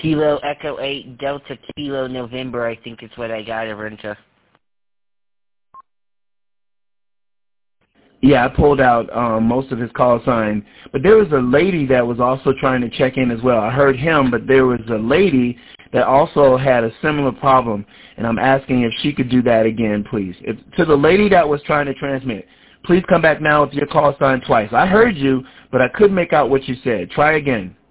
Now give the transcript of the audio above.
Kilo Echo 8 Delta Kilo November, I think is what I got over into. Yeah, I pulled out most of his call sign. But there was a lady that was also trying to check in as well. I heard him, but there was a lady that also had a similar problem, and I'm asking if she could do that again, please. To the lady that was trying to transmit, please come back now with your call sign twice. I heard you, but I couldn't make out what you said. Try again.